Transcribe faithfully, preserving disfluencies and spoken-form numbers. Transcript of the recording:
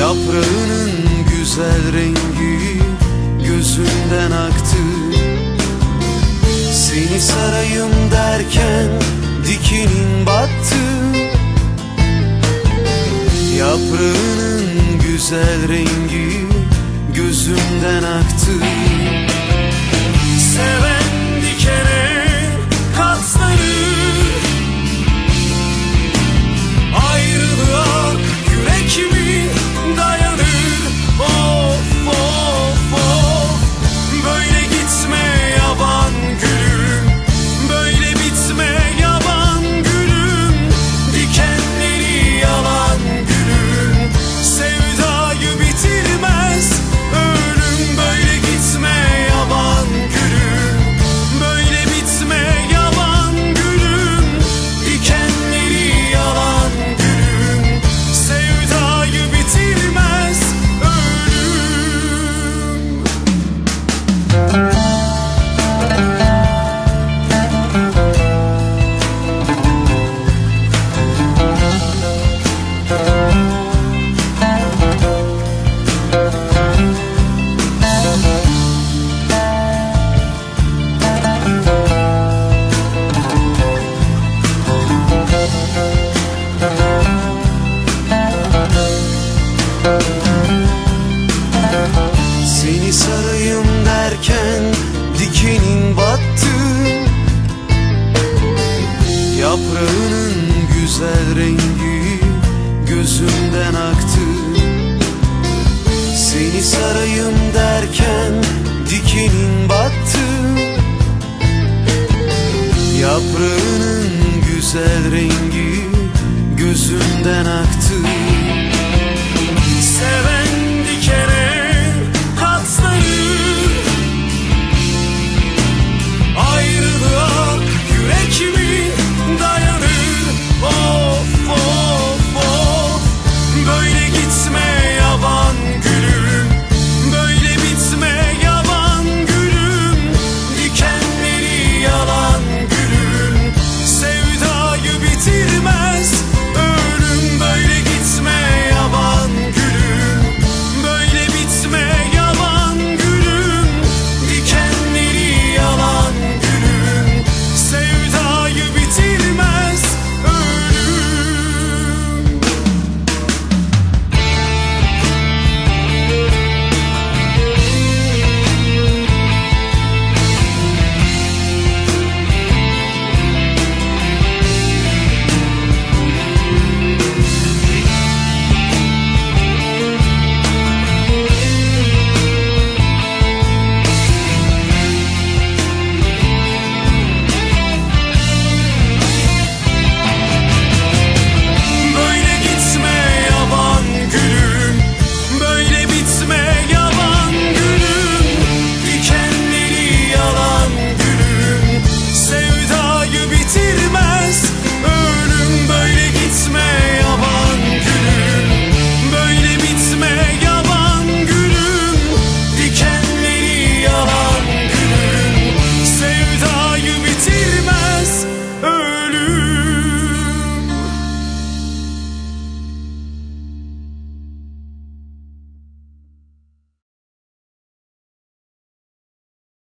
Yaprağının güzel rengi gözünden aktı. Seni sarayım derken dikenin battı. Yaprağının güzel rengi gözümden aktı. Seven dikene katlanır, ayrılığa yürek mi dayanır? Of of of, böyle gitme yaban gülüm, böyle bitme yaban gülüm. Dikenleri yalan gülüm, sevdayı bitirmez ölüm. Böyle gitme yaban gülüm, böyle bitme yaban gülüm. Dikenleri yalan gülüm, sevdayı bitirmez ölüm. Seni sarayım derken dikenin battı. Yaprağının güzel rengi gözümden aktı. Seni sarayım derken dikenin battı. Yaprağının güzel rengi gözümden aktı.